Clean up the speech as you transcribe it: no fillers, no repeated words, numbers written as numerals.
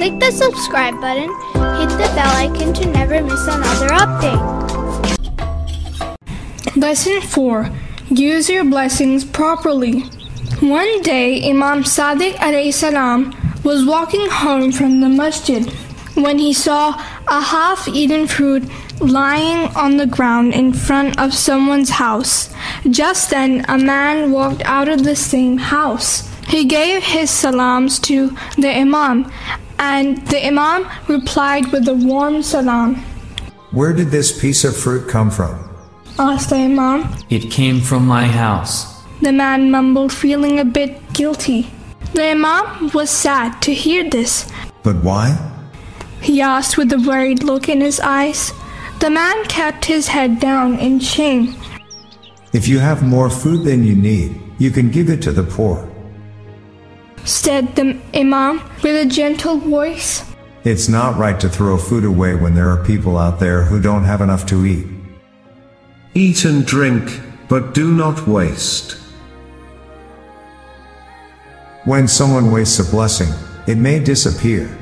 Click the subscribe button, hit the bell icon to never miss another update. Lesson 4. Use your blessings properly. One day, Imam Sadiq alayhi salam was walking home from the masjid when he saw a half-eaten fruit lying on the ground in front of someone's house. Just then, a man walked out of the same house. He gave his salams to the Imam, and the Imam replied with a warm salam. "Where did this piece of fruit come from?" asked the Imam. "It came from my house." The man mumbled, feeling a bit guilty. The Imam was sad to hear this. "But why?" he asked with a worried look in his eyes. The man kept his head down in shame. "If you have more food than you need, you can give it to the poor," said the Imam with a gentle voice. "It's not right to throw food away when there are people out there who don't have enough to eat." Eat and drink, but do not waste. When someone wastes a blessing, it may disappear.